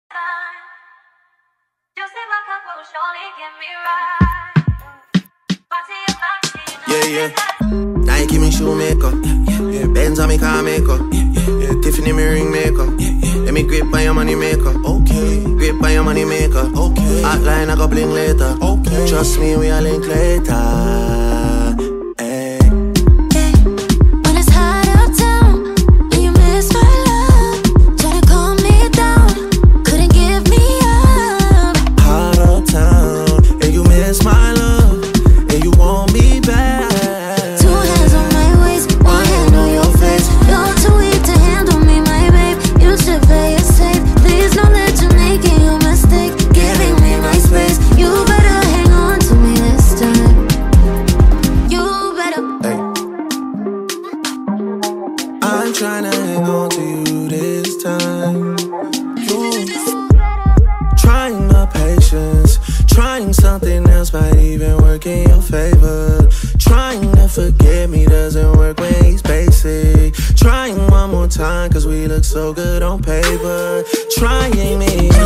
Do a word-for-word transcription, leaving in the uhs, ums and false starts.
Yeah, yeah. Nike me shoemaker. Yeah, Benz on me car maker. Yeah, Tiffany me ring maker. Let me grip on your money maker. Okay. Grip on your money maker. Okay. Hotline I go bling later. Okay. Trust me, we a link later. Tryna hang on to you this time. You trying my patience, trying something else might even work in your favor. Trying to forget me doesn't work when he's basic. Trying one more time cause we look so good on paper. Trying me